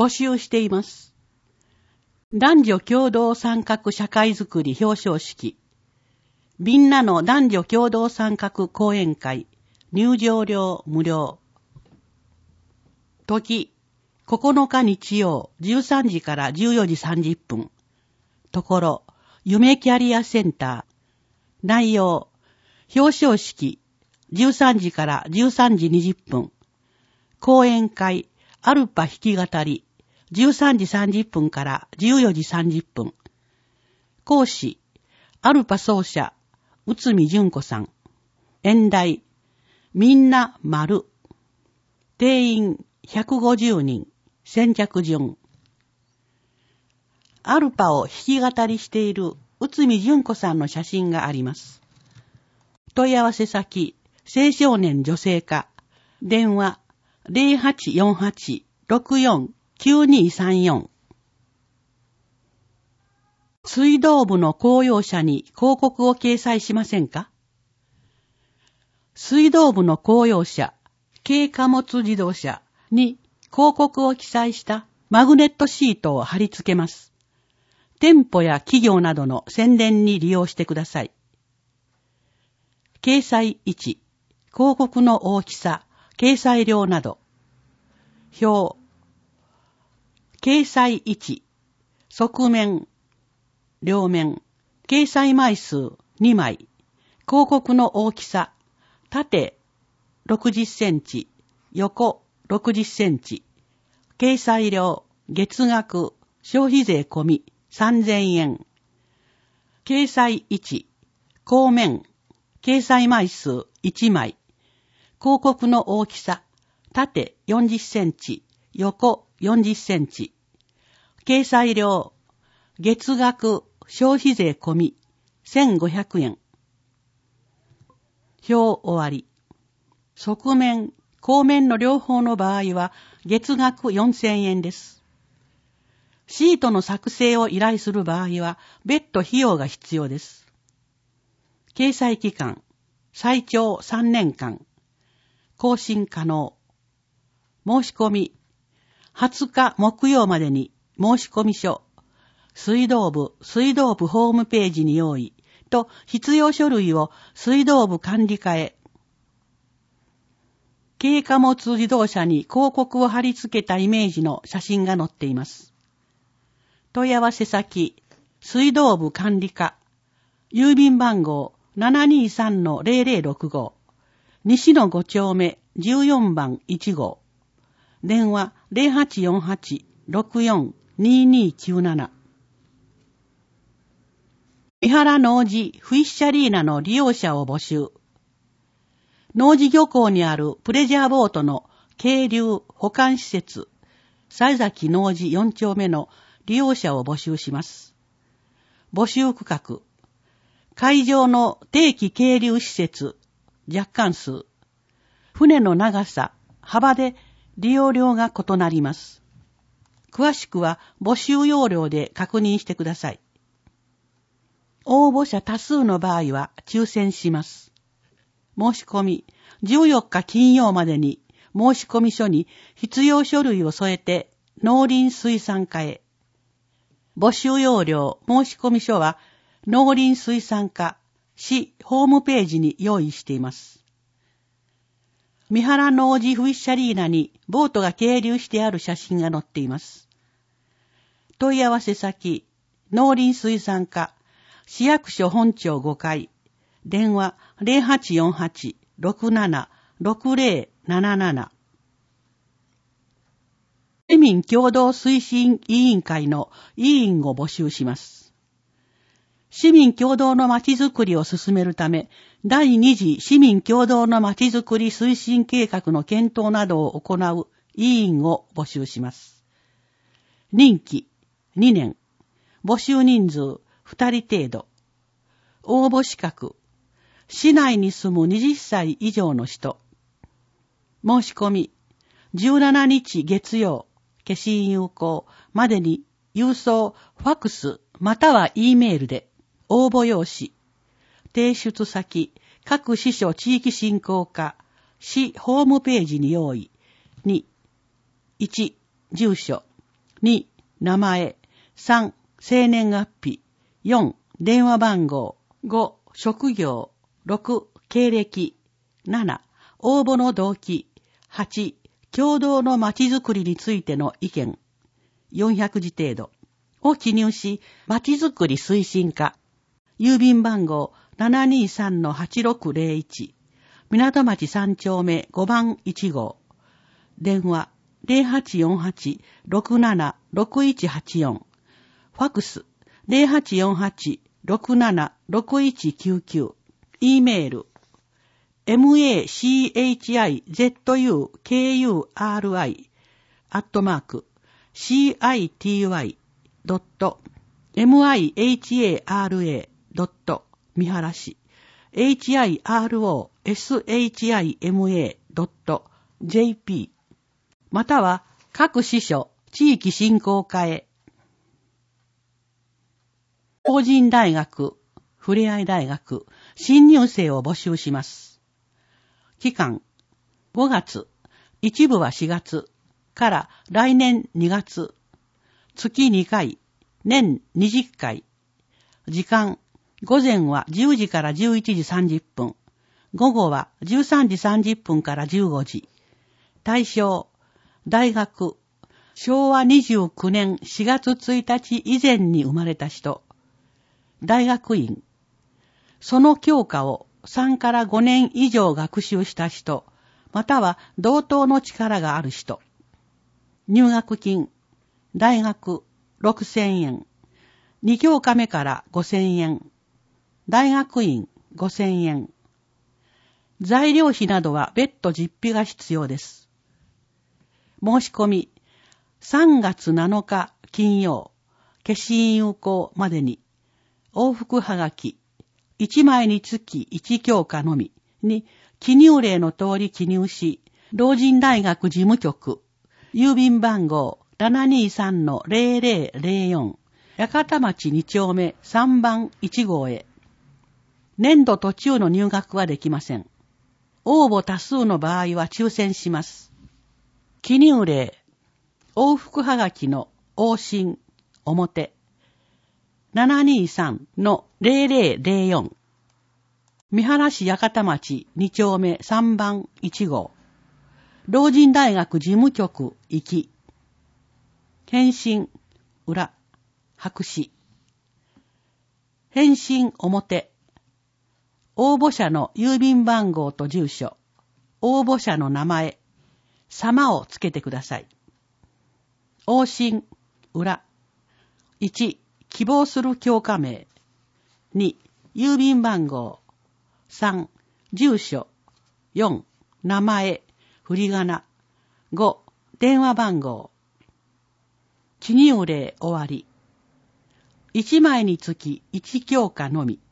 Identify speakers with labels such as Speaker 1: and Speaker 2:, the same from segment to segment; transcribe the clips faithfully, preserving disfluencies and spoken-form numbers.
Speaker 1: 募集しています。男女共同参画社会づくり表彰式。みんなの男女共同参画講演会。入場料無料。時、ここのか日曜じゅうさんじからじゅうよじさんじゅっぷん。ところ、夢キャリアセンター。内容、表彰式、じゅうさんじからじゅうさんじにじゅっぷん。講演会、アルパ弾き語り、じゅうさんじさんじゅっぷんからじゅうよじさんじゅっぷん。講師、アルパ奏者、内海純子さん。演題、みんな丸。定員ひゃくごじゅうにん。先着順。アルパを弾き語りしている内海純子さんの写真があります。問い合わせ先、青少年女性課。電話、ゼロはちよんはち ろくよん きゅうにさんよん。水道部の公用車に広告を掲載しませんか？水道部の公用車、軽貨物自動車に広告を記載したマグネットシートを貼り付けます。店舗や企業などの宣伝に利用してください。掲載いち、広告の大きさ、掲載量など。表。掲載いち、側面、両面、掲載枚数にまい、広告の大きさ、縦ろくじゅっセンチ、横ろくじゅっセンチ、掲載量、月額、消費税込みさんぜんえん。掲載いち、後面、掲載枚数いちまい、広告の大きさ、縦よんじゅっセンチ、横よんじゅっセンチ、掲載量、月額、消費税込みせんごひゃくえん。表終わり。側面、後面の両方の場合は月額よんせんえんです。シートの作成を依頼する場合は別途費用が必要です。掲載期間、最長さんねんかん。更新可能。申し込み、はつか木曜までに申し込み書、水道部、水道部ホームページに用意と必要書類を水道部管理課へ。軽貨物自動車に広告を貼り付けたイメージの写真が載っています。問い合わせ先、水道部管理課、郵便番号 ななにさんのゼロゼロろくご、西のご丁目じゅうよんばんいち号、電話ゼロはちよんはち ろくよん ににきゅうなな。三原農事フィッシャリーナの利用者を募集。農事漁港にあるプレジャーボートの係留保管施設、西崎農事よん丁目の利用者を募集します。募集区画、海上の定期係留施設、若干数、船の長さ、幅で利用料が異なります。詳しくは募集要領で確認してください。応募者多数の場合は抽選します。申し込み、じゅうよっか金曜までに申し込み書に必要書類を添えて農林水産課へ。募集要領申し込み書は農林水産課市ホームページに用意しています。三原農事フィッシャリーナにボートが係留してある写真が載っています。問い合わせ先、農林水産課市役所本庁ごかい、電話ゼロはちよんはち ろくなな ろくゼロなななな。市民共同推進委員会の委員を募集します。市民共同のまちづくりを進めるため、第二次市民共同のまちづくり推進計画の検討などを行う委員を募集します。任期にねん、募集人数ふたり程度。応募資格、市内に住むはたち以上の人。申し込み、じゅうしちにち月曜、消印有効までに郵送、ファックスまたは E メールで応募用紙、提出先、各支所地域振興課、市ホームページに用意。に、いち、住所、 に、名前。さん、生年月日。よん、電話番号。ご、職業。ろく、経歴。なな、応募の動機。はち、共同のまちづくりについての意見。よんひゃくじ程度を記入し、まちづくり推進課。郵便番号 ななにさんのはちろくゼロいち。港町さん丁目ごばんいち号。電話 ゼロはちよんはち ろくなな ろくいちはちよん。ファクス ゼロはちよんはち ろくなな ろくいちきゅうきゅう。E メール マチズクリ アットマーク シーアイティーワイ ドット ミハラ 見晴らし エイチアイアールオーエスエイチアイエムエー ドット ジェーピー または各支所地域振興課へ。法人大学、ふれあい大学、新入生を募集します。期間、ごがつ、一部はしがつから来年にがつ、月にかい、年にじゅっかい。時間、午前はじゅうじからじゅういちじさんじゅっぷん、午後はじゅうさんじさんじゅっぷんからじゅうごじ。対象、大学、しょうわにじゅうきゅうねんしがつついたち以前に生まれた人、大学院、その教科をさんからごねん以上学習した人、または同等の力がある人。入学金、大学ろくせんえん、に教科目からごせんえん、大学院ごせんえん。材料費などは別途実費が必要です。申し込み、さんがつなのか金曜、消印有効までに、往復はがき、いちまいにつきいち教科のみに記入例の通り記入し、老人大学事務局、郵便番号 ななにさんのゼロゼロゼロよん、八幡町に丁目さんばんいち号へ。年度途中の入学はできません。応募多数の場合は抽選します。記入例、往復はがきの往診、表、ななにさんのゼロゼロゼロよん、三原市八幡町に丁目さんばんいち号、老人大学事務局行き、返信、裏、白紙。返信、表、応募者の郵便番号と住所、応募者の名前、様をつけてください。往診、裏、いち、希望する教科名、に、郵便番号、さん、住所、よん、名前、振り仮名、ご、電話番号。記入例終わり。いちまいにつきいち教科のみ。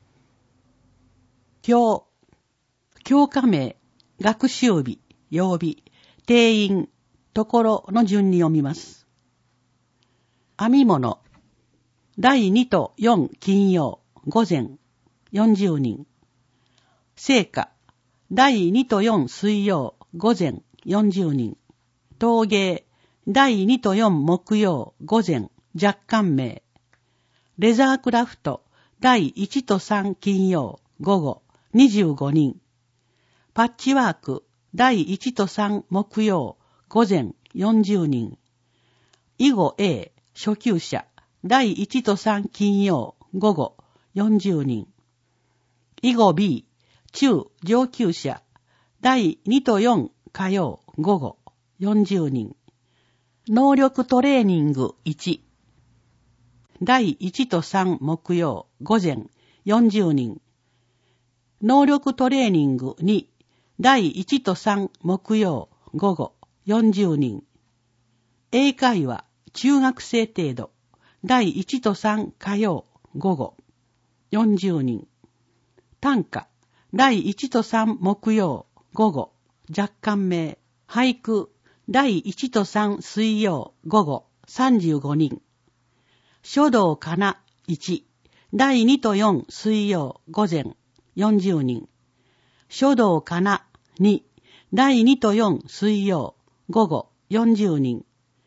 Speaker 1: 教、教科名、学習日、曜日、定員、ところの順に読みます。編み物、だいにとよん金曜、午前、よんじゅうにん。聖火、だいにとよん水曜、午前、よんじゅうにん。陶芸、だいにとよん木曜、午前、若干名。レザークラフト、だいいちとさん金曜、午後、にじゅうごにん。パッチワーク、だいいちとさん木曜、午前、よんじゅうにん。囲碁 A、初級者、だいいちとさん金曜、午後、よんじゅうにん。囲碁 B、中上級者、だいにとよん火曜、午後、よんじゅうにん。能力トレーニングいち、だいいちとさん木曜、午前、よんじゅうにん。能力トレーニングに、だいいちとさん木曜、午後、よんじゅうにん。英会話、中学生程度、だいいちとさん火曜、午後、よんじゅうにん。短歌、だいいちとさん木曜、午後、若干名。俳句、だいいちとさん水曜、午後、さんじゅうごにん。書道かないち、だいにとよん水曜、午前、よんじゅうにん。書道かなに、だいにとよん水曜、午後、よんじゅうにん。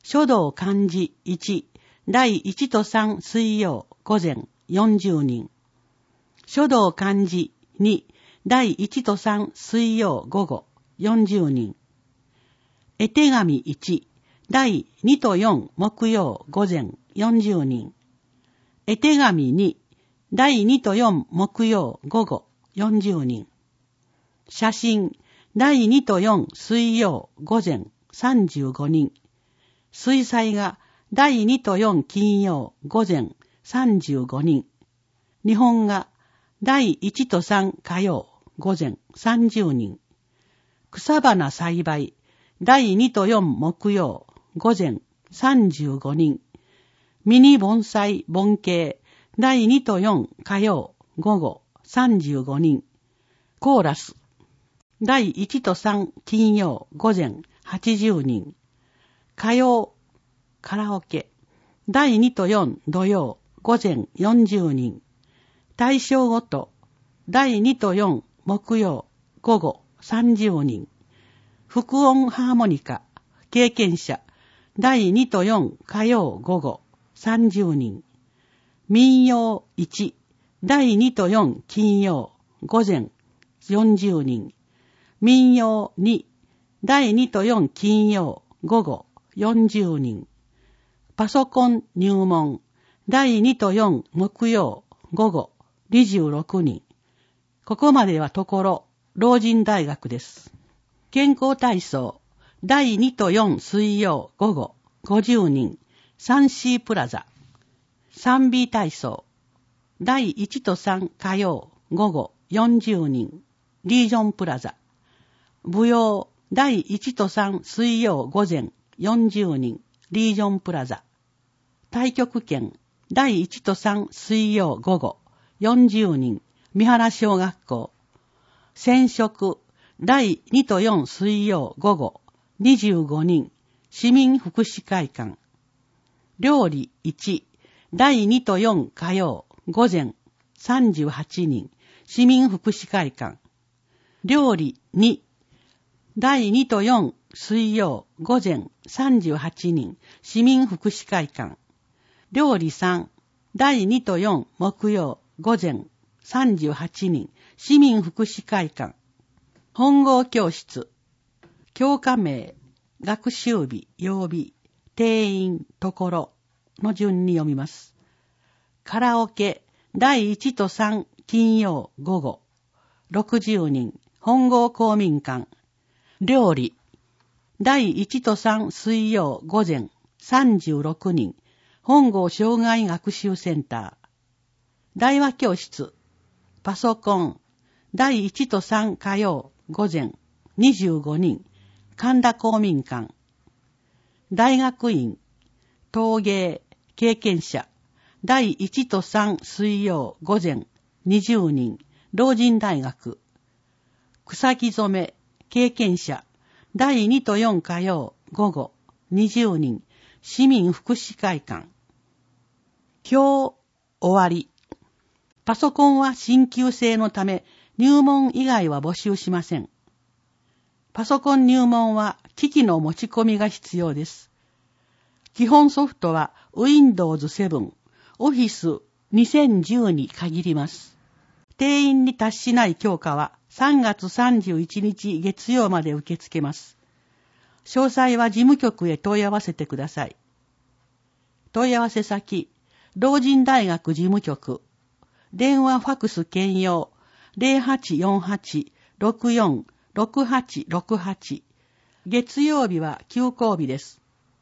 Speaker 1: 書道漢字いち、だいいちとさん水曜午前よんじゅうにん。書道漢字に、だいいちとさん水曜午後よんじゅうにん。絵手紙いち、だいにとよん木曜午前よんじゅうにん。絵手紙に、だいにとよん木曜午後よんじゅうにん。写真、だいにとよん水曜午前さんじゅうごにん。水彩画、だいにとよん金曜午前さんじゅうごにん。日本画、だいいちとさん火曜午前さんじゅうにん。草花栽培、だいにとよん木曜午前さんじゅうごにん。ミニ盆栽盆景、だいにとよん火曜午後さんじゅうごにん。コーラス、だいいちとさん金曜午前はちじゅうにん。歌謡、カラオケ、だいにとよん土曜午前よんじゅうにん。対象ごと、だいにとよん木曜午後さんじゅうにん。複音ハーモニカ、経験者、だいにとよん火曜午後さんじゅうにん。民謡いち、だいにとよん金曜午前よんじゅうにん。民謡に、だいにとよん金曜午後よんじゅうにん。パソコン入門、だいにとよん木曜午後にじゅうろくにん。ここまではところ、老人大学です。健康体操、だいにとよん水曜午後ごじゅうにん。サンシープラザ。さんビー体操、だいいちとさん火曜午後よんじゅうにん。リージョンプラザ。舞踊、だいいちとさん水曜午前よんじゅうにん。リージョンプラザ。太極拳、だいいちとさん水曜午後よんじゅうにん。三原小学校。染色、だいにとよん水曜午後にじゅうごにん。市民福祉会館。料理いち、だいにとよん火曜午前さんじゅうはちにん。市民福祉会館。料理に、だいにとよん水曜午前さんじゅうはちにん。市民福祉会館。料理さん、だいにとよん木曜午前さんじゅうはちにん。市民福祉会館。本郷教室。教科名、学習日、曜日、定員、ところの順に読みます。カラオケ、だいいちとさん金曜午後ろくじゅうにん。本郷公民館。料理、だいいちとさん水曜午前さんじゅうろくにん。本郷障害学習センター。大和教室。パソコン、だいいちとさん火曜午前にじゅうごにん。神田公民館。大学院、陶芸、経験者、だいいちとさん水曜午前にじゅうにん。老人大学。草木染め、経験者、だいにとよん火曜午後にじゅうにん。市民福祉会館。今日終わり。パソコンは新旧制のため入門以外は募集しません。パソコン入門は機器の持ち込みが必要です。基本ソフトは ウィンドウズセブン、オフィスにせんじゅうに限ります。定員に達しない教科はさんがつさんじゅういちにち月曜まで受け付けます。詳細は事務局へ問い合わせてください。問い合わせ先、老人大学事務局。電話ファクス兼用 ゼロはちよんはち ろくよん ろくはちろくはち。月曜日は休校日です。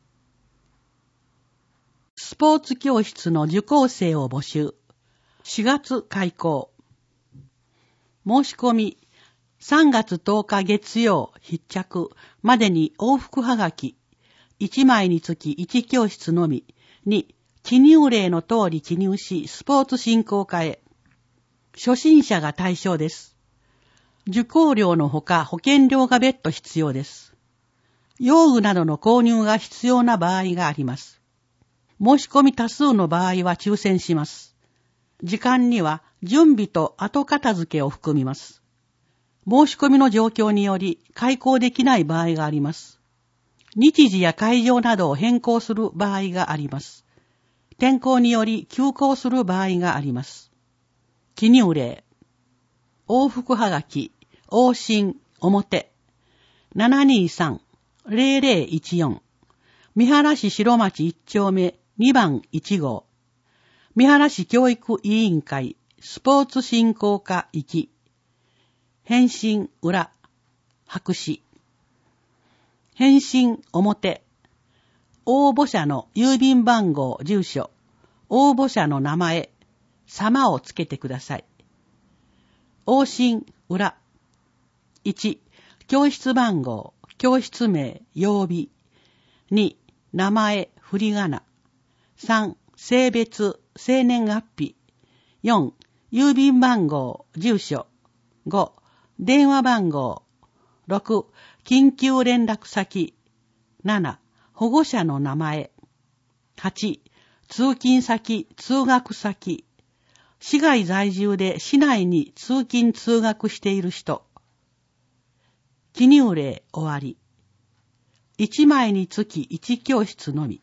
Speaker 1: スポーツ教室の受講生を募集。しがつ開講。申し込み、さんがつとおか月曜必着までに往復はがき、いちまいにつきいち教室のみに記入例の通り記入し、スポーツ振興課へ。初心者が対象です。受講料のほか保険料が別途必要です。用具などの購入が必要な場合があります。申し込み多数の場合は抽選します。時間には準備と後片付けを含みます。申し込みの状況により開講できない場合があります。 日時や会場などを変更する場合があります。天候により休校する場合があります。記入例。往復はがき、往診、表。ななにさん ゼロゼロいちよん。三原市白町いち丁目にばんいち号。三原市教育委員会、スポーツ振興課行き。返信裏、白紙。返信表。応募者の郵便番号、住所、応募者の名前、様をつけてください。往診裏。いち、教室番号、教室名、曜日。に、名前、振り仮名。さん、性別、生年月日。よん、郵便番号、住所。ご、電話番号。ろく、緊急連絡先。なな、保護者の名前。はち、通勤先、通学先。市外在住で市内に通勤通学している人。記入例終わり。いちまいにつきいち教室のみ。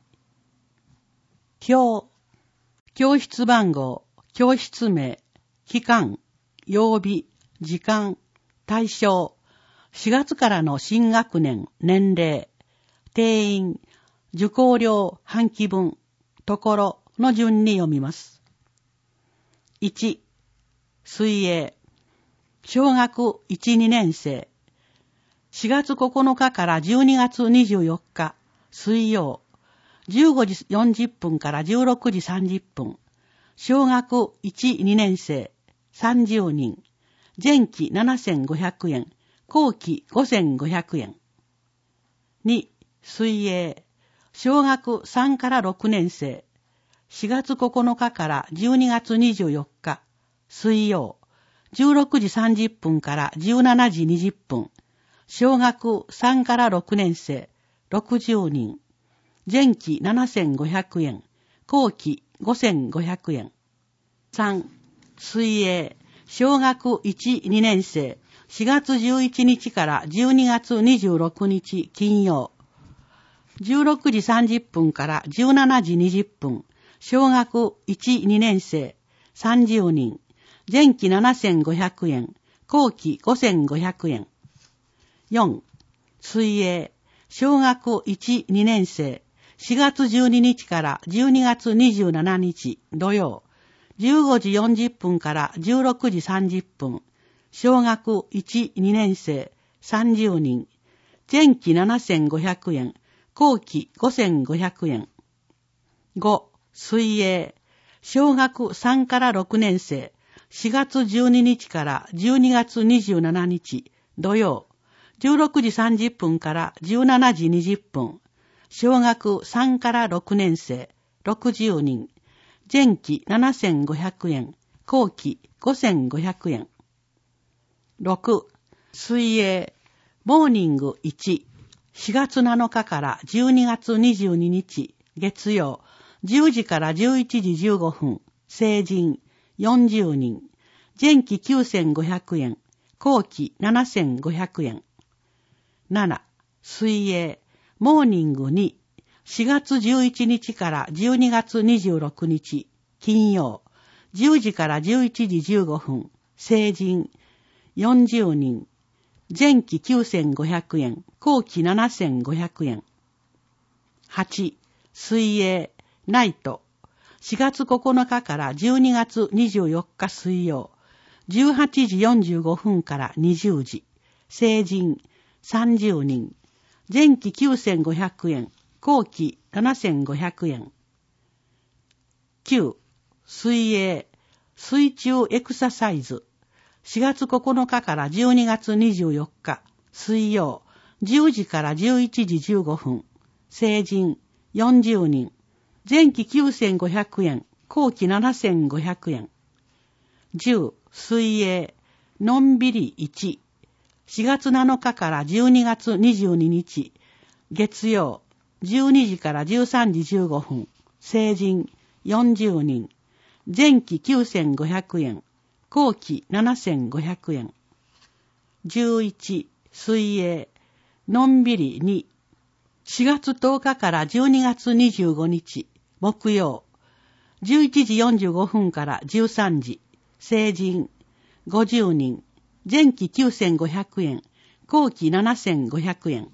Speaker 1: 表。教室番号、教室名、期間、曜日、時間、対象。しがつからの新学年、年齢、定員、受講料、半期分、ところの順に読みます。いち、水泳。小学いち、にねん生。しがつここのかからじゅうにがつにじゅうよっか、水曜。じゅうごじよんじゅっぷんからじゅうろくじさんじゅっぷん。小学いち、にねん生。さんじゅうにん。前期ななせんごひゃくえん。後期ごせんごひゃくえん。に、水泳。小学さんからろくねん生。しがつここのかからじゅうにがつにじゅうよっか、水曜。じゅうろくじさんじゅっぷんからじゅうしちじにじゅっぷん。小学さんからろくねん生、ろくじゅうにん。前期ななせんごひゃくえん。後期ごせんごひゃくえん。さん、水泳。小学いち、にねん生。しがつじゅういちにちからじゅうにがつにじゅうろくにち金曜。じゅうろくじさんじゅっぷんからじゅうしちじにじゅっぷん。小学いち、にねん生。さんじゅうにん。前期ななせんごひゃくえん。後期ごせんごひゃくえん。よん、水泳。小学いち、にねん生。しがつじゅうににちからじゅうにがつにじゅうしちにち土曜。じゅうごじよんじゅっぷんからじゅうろくじさんじゅっぷん。小学いち、にねん生。さんじゅうにん。前期ななせんごひゃくえん。後期ごせんごひゃくえん。ご、水泳。小学さんからろくねん生。しがつじゅうににちからじゅうにがつにじゅうしちにち土曜。じゅうろくじさんじゅっぷんからじゅうしちじにじゅっぷん。小学さんからろくねん生。ろくじゅうにん。前期ななせんごひゃくえん。後期ごせんごひゃくえん。ろく、水泳。モーニングいち。しがつなのかからじゅうにがつにじゅうににち月曜。じゅうじからじゅういちじじゅうごふん。成人よんじゅうにん。前期きゅうせんごひゃくえん。後期ななせんごひゃくえん。なな、水泳。モーニングに。しがつじゅういちにちからじゅうにがつにじゅうろくにち金曜。じゅうじからじゅういちじじゅうごふん。成人よんじゅうにん。前期きゅうせんごひゃくえん。後期ななせんごひゃくえん。はち、水泳。ナイト。しがつここのかからじゅうにがつにじゅうよっか水曜。じゅうはちじよんじゅうごふんからにじゅうじ。成人さんじゅうにん。前期きゅうせんごひゃくえん。後期ななせんごひゃくえん。きゅう、水泳。水中エクササイズ。しがつここのかからじゅうにがつにじゅうよっか水曜。じゅうじからじゅういちじじゅうごふん。成人よんじゅうにん。前期きゅうせんごひゃくえん。後期ななせんごひゃくえん。じゅう、水泳。のんびりいち。しがつなのかからじゅうにがつにじゅうににち月曜。じゅうにじからじゅうさんじじゅうごふん。成人よんじゅうにん。前期きゅうせんごひゃくえん。後期ななせんごひゃくえん。じゅういち、水泳。のんびりに。 しがつとおかからじゅうにがつにじゅうごにち、木曜、じゅういちじよんじゅうごふんからじゅうさんじ、成人、ごじゅうにん、前期きゅうせんごひゃくえん、後期ななせんごひゃくえん。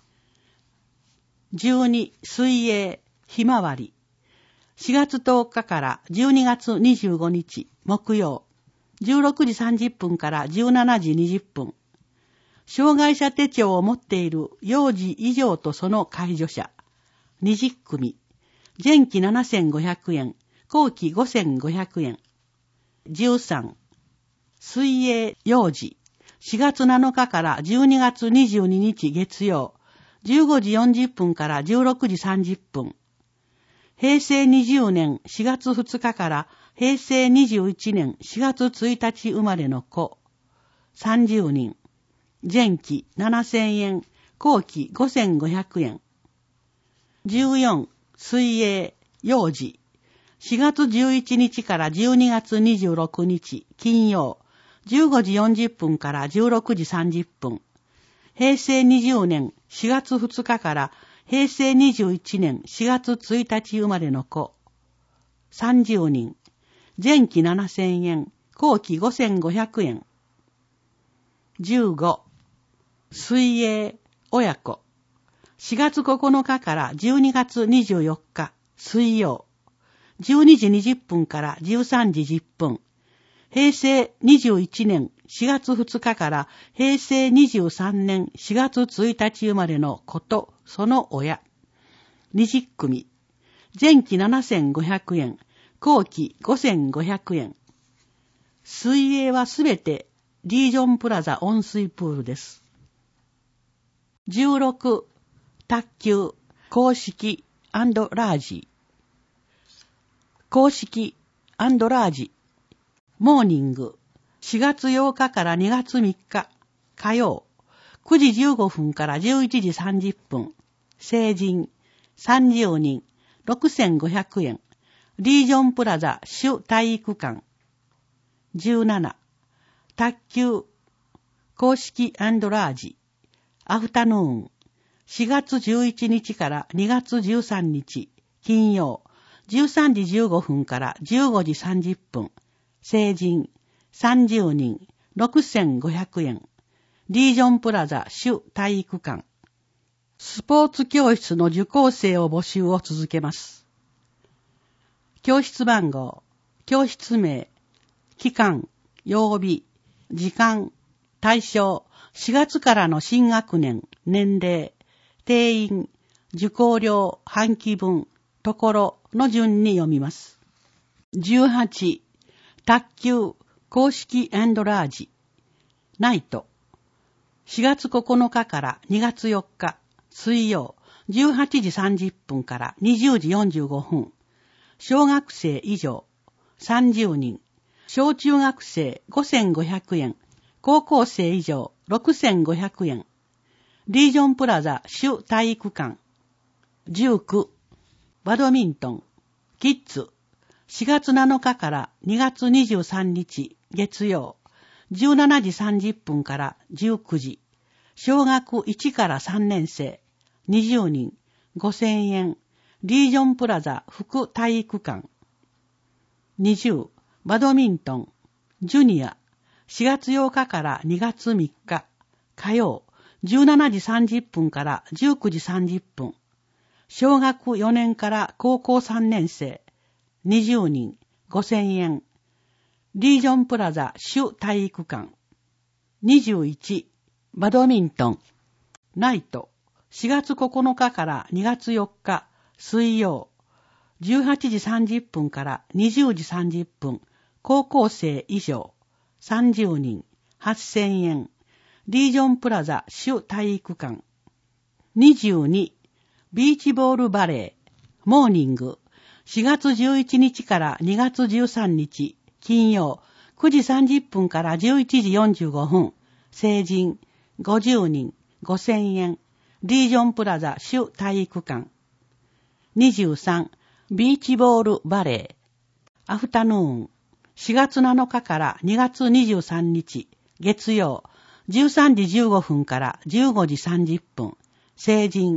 Speaker 1: じゅうに、水泳、ひまわり。しがつとおかからじゅうにがつにじゅうごにち、木曜、じゅうろくじさんじゅっぷんからじゅうしちじにじゅっぷん。障害者手帳を持っている幼児以上とその介助者。にじゅっくみ。前期ななせんごひゃくえん、後期ごせんごひゃくえん。じゅうさん、水泳幼児。しがつなのかからじゅうにがつにじゅうににち月曜、じゅうごじよんじゅっぷんからじゅうろくじさんじゅっぷん。へいせいにじゅうねんしがつふつかからへいせいにじゅういちねんしがつついたち生まれの子。さんじゅうにん。前期ななせんえん、後期ごせんごひゃくえん。じゅうよん、水泳幼児。しがつじゅういちにちからじゅうにがつにじゅうろくにち金曜、じゅうごじよんじゅっぷんからじゅうろくじさんじゅっぷん。へいせいにじゅうねんしがつふつかからへいせいにじゅういちねんしがつついたち生まれの子。さんじゅうにん。前期ななせんえん、後期ごせんごひゃくえん。じゅうご、水泳親子。しがつここのかからじゅうにがつにじゅうよっか水曜、じゅうにじにじゅっぷんからじゅうさんじじゅっぷん。へいせいにじゅういちねんしがつふつかからへいせいにじゅうさんねんしがつついたち生まれの子とその親。にじゅっくみ。前期ななせんごひゃくえん、後期ごせんごひゃくえん。水泳はすべてリージョンプラザ温水プールです。じゅうろく、卓球公式&ラージ。公式&ラージ。モーニング。しがつようかからにがつみっか火曜、くじじゅうごふんからじゅういちじさんじゅっぷん。成人さんじゅうにん、ろくせんごひゃくえん。リージョンプラザ主体育館。じゅうなな、卓球公式&ラージ。アフタヌーン。しがつじゅういちにちからにがつじゅうさんにち金曜、じゅうさんじじゅうごふんからじゅうごじさんじゅっぷん。成人さんじゅうにん、ろくせんごひゃくえん。リージョンプラザ主体育館。スポーツ教室の受講生を募集を続けます。教室番号、教室名、期間、曜日、時間、対象、しがつからの新学年、年齢、定員、受講料、半期分、ところの順に読みます。じゅうはち、卓球、公式&ラージ、ナイト。しがつここのかからにがつよっか、水曜、じゅうはちじさんじゅっぷんからにじゅうじよんじゅうごふん。小学生以上、さんじゅうにん。小中学生ごせんごひゃくえん。高校生以上ろくせんごひゃくえん。リージョンプラザ主体育館。じゅうく、バドミントン、キッズ。しがつなのかからにがつにじゅうさんにち月曜、じゅうしちじさんじゅっぷんからじゅうくじ。小学いちからさんねん生、にじゅうにん、ごせんえん。リージョンプラザ副体育館。にじゅう、バドミントン、ジュニア。しがつようかからにがつみっか火曜、じゅうしちじさんじゅっぷんからじゅうくじさんじゅっぷん。小学よねんから高校さんねん生、にじゅうにん、ごせんえん。リージョンプラザ主体育館。にじゅういち、バドミントン、ナイト。しがつここのかからにがつよっか水曜、じゅうはちじさんじゅっぷんからにじゅうじさんじゅっぷん。高校生以上、さんじゅうにん、はっせんえん。リージョンプラザ主体育館。にじゅうに、ビーチボールバレー、モーニング。しがつじゅういちにちからにがつじゅうさんにち金曜、くじさんじゅっぷんからじゅういちじよんじゅうごふん。成人ごじゅうにん、ごせんえん。リージョンプラザ主体育館。にじゅうさん、ビーチボールバレー、アフタヌーン。しがつなのかからにがつにじゅうさんにち月曜、じゅうさんじじゅうごふんからじゅうごじさんじゅっぷん。成人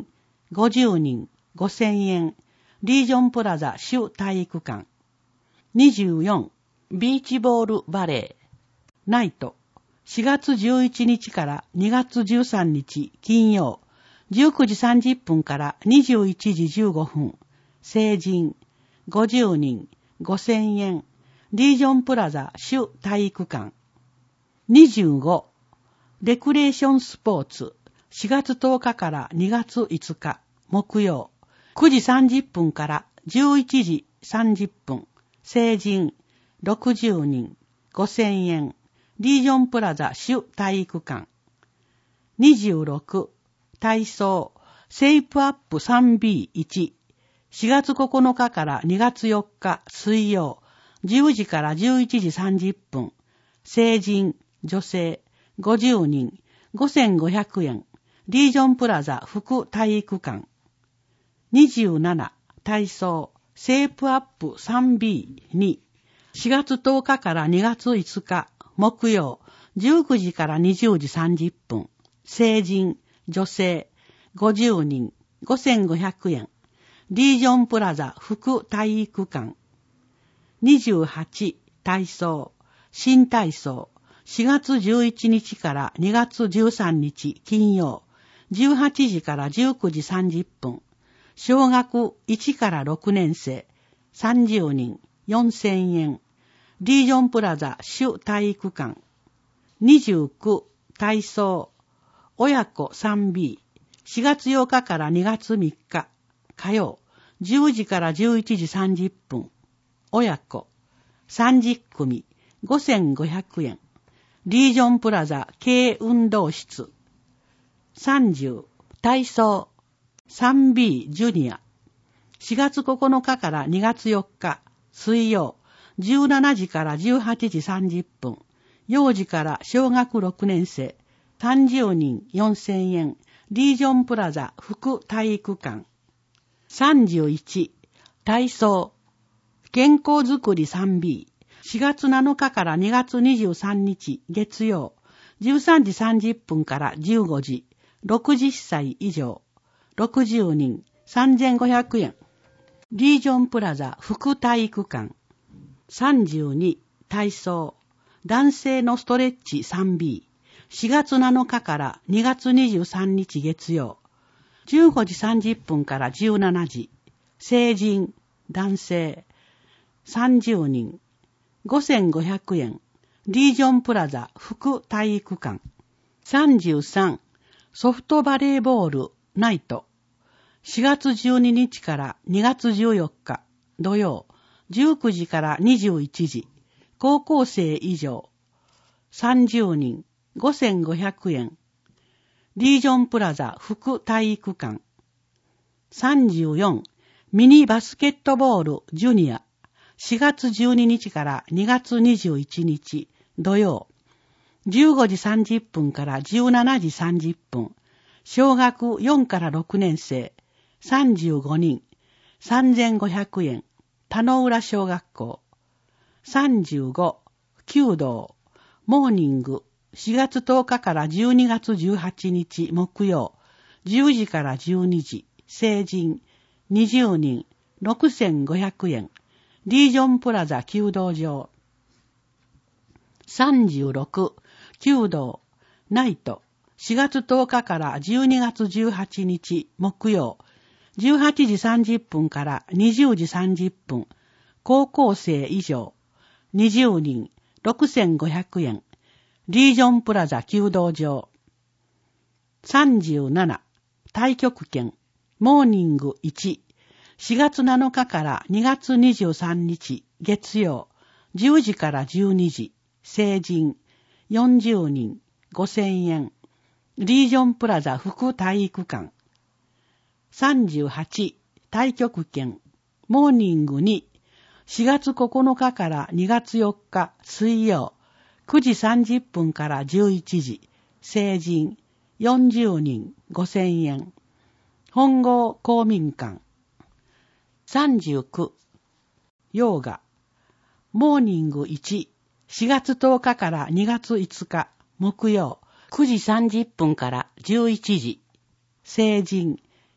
Speaker 1: ごじゅうにんごせんえん、リージョンプラザ主体育館。にじゅうよん、ビーチボールバレー、ナイト、しがつじゅういちにちからにがつじゅうさんにち金曜、じゅうくじさんじゅっぷんからにじゅういちじじゅうごふん、成人、ごじゅうにんごせんえん、リージョンプラザ主体育館。にじゅうご、レクレーションスポーツ、しがつとおかからにがついつか木曜、くじさんじゅっぷんからじゅういちじさんじゅっぷん、成人、ろくじゅうにんごせんえん、リージョンプラザ主体育館。にじゅうろく、体操、セイプアップ スリービーワン、しがつここのかからにがつよっか水曜、じゅうじからじゅういちじさんじゅっぷん、成人、女性、ごじゅうにん、ごせんごひゃくえん、リージョンプラザ副体育館。にじゅうなな、体操、セープアップ スリービーツー、しがつとおかからにがついつか木曜、じゅうくじからにじゅうじさんじゅっぷん、成人、女性、ごじゅうにん、ごせんごひゃくえん、リージョンプラザ副体育館。にじゅうはち、体操、新体操、しがつじゅういちにちからにがつじゅうさんにち金曜、じゅうはちじからじゅうくじさんじゅっぷん、小学いちからろくねん生、さんじゅうにん、よんせんえん、リージョンプラザ主体育館。にじゅうきゅう、体操、親子 スリービー、しがつようかからにがつみっか、火曜、じゅうじからじゅういちじさんじゅっぷん、親子、さんじゅっくみ、ごせんごひゃくえん、リージョンプラザ軽運動室。さんじゅう、体操、スリービー ジュニア、しがつここのかからにがつよっか、水曜、じゅうしちじからじゅうはちじさんじゅっぷん、幼児から小学ろくねん生、さんじゅうにんよんせんえん、リージョンプラザ副体育館。さんじゅういち、体操、健康づくり スリービー、しがつなのかからにがつにじゅうさんにち月曜、じゅうさんじさんじゅっぷんからじゅうごじ、ろくじゅっさい以上、ろくじゅうにん、さんぜんごひゃくえん、リージョンプラザ副体育館。さんじゅうに、体操、男性のストレッチ スリービー、しがつなのかからにがつにじゅうさんにち月曜、じゅうごじさんじゅっぷんからじゅうしちじ、成人、男性、さんじゅうにん、ごせんごひゃくえん、リージョンプラザ副体育館。さんじゅうさん、ソフトバレーボールナイト、しがつじゅうににちからにがつじゅうよっか土曜、じゅうくじからにじゅういちじ、高校生以上、さんじゅうにん、ごせんごひゃくえん、リージョンプラザ副体育館。さんじゅうよん、ミニバスケットボールジュニア、しがつじゅうににちからにがつにじゅういちにち土曜、じゅうごじさんじゅっぷんからじゅうしちじさんじゅっぷん、小学よんからろくねん生、さんじゅうごにん、さんぜんごひゃくえん、田野浦小学校。さんじゅうご、弓道、モーニング、しがつとおかからじゅうにがつじゅうはちにち木曜、じゅうじからじゅうにじ、成人、にじゅうにん、ろくせんごひゃくえん、リージョンプラザ弓道場。さんじゅうろく、弓道、ナイト、しがつとおかからじゅうにがつじゅうはちにち木曜、じゅうはちじさんじゅっぷんからにじゅうじさんじゅっぷん、高校生以上、にじゅうにん、ろくせんごひゃくえん、リージョンプラザ弓道場。さんじゅうなな、太極拳、モーニングいち、しがつなのかからにがつにじゅうさんにち月曜、じゅうじからじゅうにじ、成人、よんじゅうにん、ごせんえん、リージョンプラザ副体育館。さんじゅうはち、太極拳、モーニングに、しがつここのかからにがつよっか水曜、くじさんじゅっぷんからじゅういちじ、成人、よんじゅうにん、ごせんえん、本郷公民館。さんじゅうきゅう、ヨーガ、モーニングいち、しがつとおかからにがついつか木曜、くじさんじゅっぷんからじゅういちじ、成人、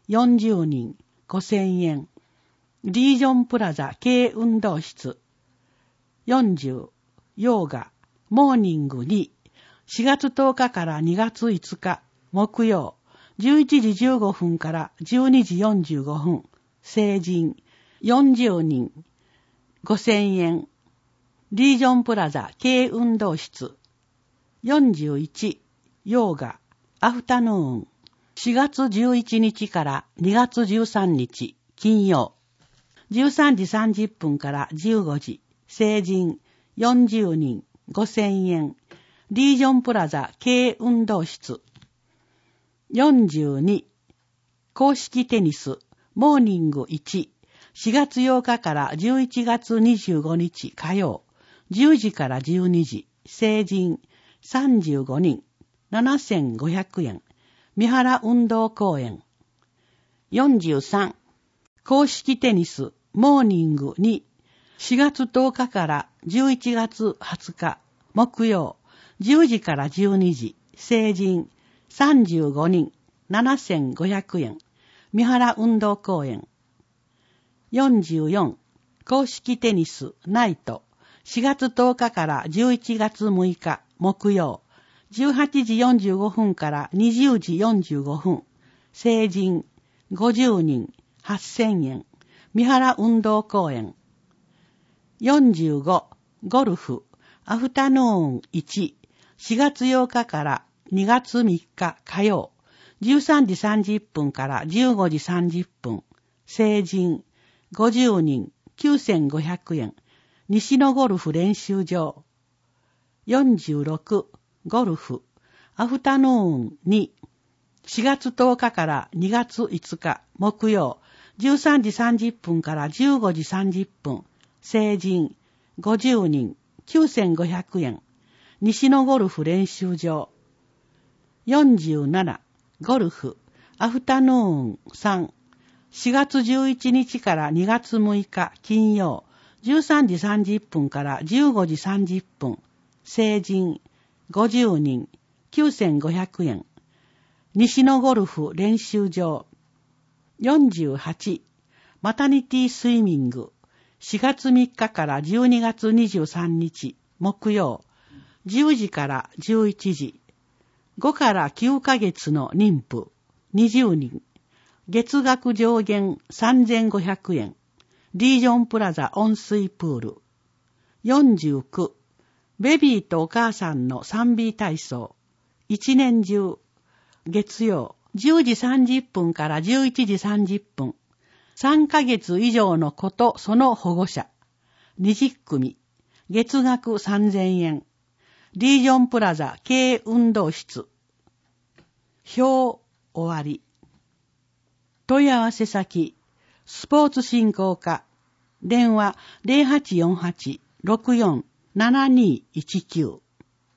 Speaker 1: よんじゅうにんごせんえん。リージョンプラザ軽運動室よんじゅう、ヨーガ、モーニングに、しがつとおかからにがついつか、木曜、じゅういちじじゅうごふんからじゅうにじよんじゅうごふん、成人、よんじゅうにん、ごせんえん。リージョンプラザ軽運動室よんじゅういち、ヨーガ、アフタヌーン、しがつじゅういちにちからにがつじゅうさんにち、金曜、じゅうさんじさんじゅっぷんからじゅうごじ、成人、よんじゅうにん、ごせんえん。リージョンプラザ軽運動室よんじゅうに、公式テニス、モーニングいち、しがつようかからじゅういちがつにじゅうごにち火曜、じゅうじからじゅうにじ、成人、さんじゅうごにん、ななせんごひゃくえん。三原運動公園。よんじゅうさん、公式テニス、モーニングに、しがつとおかからじゅういちがつはつか、木曜、じゅうじからじゅうにじ、成人、さんじゅうごにん、ななせんごひゃくえん。三原運動公園。よんじゅうよん、公式テニス、ナイト、しがつとおかからじゅういちがつむいか、木曜、じゅうはちじよんじゅうごふんからにじゅうじよんじゅうごふん、成人、ごじゅうにん、はっせんえん。三原運動公園。よんじゅうご、ゴルフ、アフタヌーンいち、しがつようかからにがつみっか火曜、じゅうさんじさんじゅっぷんからじゅうごじさんじゅっぷん、成人、ごじゅうにん、きゅうせんごひゃくえん。西野ゴルフ練習場。よんじゅうろく、ゴルフ、アフタヌーンに、しがつとおかからにがついつか木曜、じゅうさんじさんじゅっぷんからじゅうごじさんじゅっぷん、成人、ごじゅうにん、きゅうせんごひゃくえん。西野ゴルフ練習場。よんじゅうなな、ゴルフ、アフタヌーンさん、しがつじゅういちにちからにがつむいか金曜、じゅうさんじさんじゅっぷんからじゅうごじさんじゅっぷん、成人、ごじゅうにん、きゅうせんごひゃくえん。西野ゴルフ練習場。よんじゅうはち、マタニティスイミング、しがつみっかからじゅうにがつにじゅうさんにち、木曜、じゅうじからじゅういちじ、ごからきゅうかげつの妊婦、にじゅうにん、月額上限さんぜんごひゃくえん、リージョンプラザ温水プール。よんじゅうきゅう、ベビーとお母さんの賛美体操、一年中、月曜、じゅうじさんじゅっぷんからじゅういちじさんじゅっぷん、さんかげつ以上の子とその保護者、にじゅっくみ、月額さんぜんえん、リージョンプラザ軽運動室。表終わり。問い合わせ先、スポーツ振興課、電話 ゼロはちよんはち ろくよん ななにいちきゅう。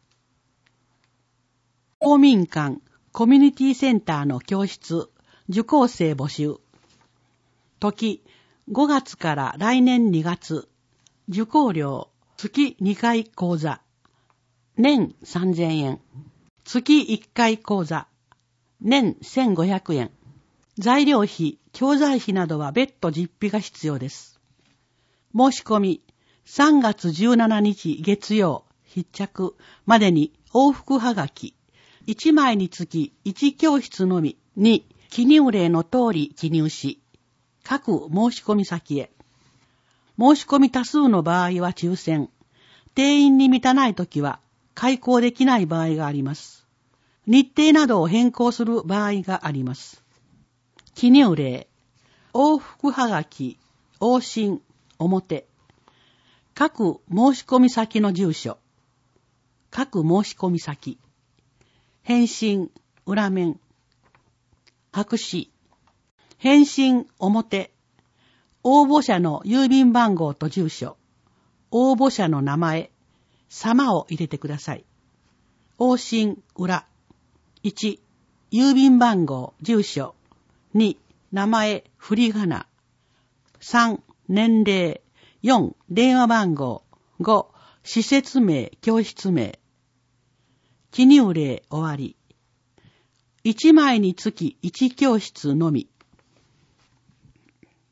Speaker 1: 公民館コミュニティセンターの教室、受講生募集。時、ごがつから来年にがつ。受講料、月にかい講座。年さんぜんえん。月いっかい講座。年せんごひゃくえん。材料費、教材費などは別途実費が必要です。申し込み、さんがつじゅうしちにち月曜、必着までに往復はがき。いちまいにつきいちきょうしつのみに記入例の通り記入し、各申し込み先へ。申し込み多数の場合は抽選。定員に満たないときは開講できない場合があります。日程などを変更する場合があります。記入例、往復はがき、往診、表。各申し込み先の住所。各申し込み先。返信、裏面。白紙。返信、表。応募者の郵便番号と住所。応募者の名前、様を入れてください。往診、裏。いち、郵便番号、住所。に、名前、振り仮名。さん、年齢。よん、電話番号。ご、施設名、教室名。記入例終わり。いちまいにつきいちきょうしつのみ。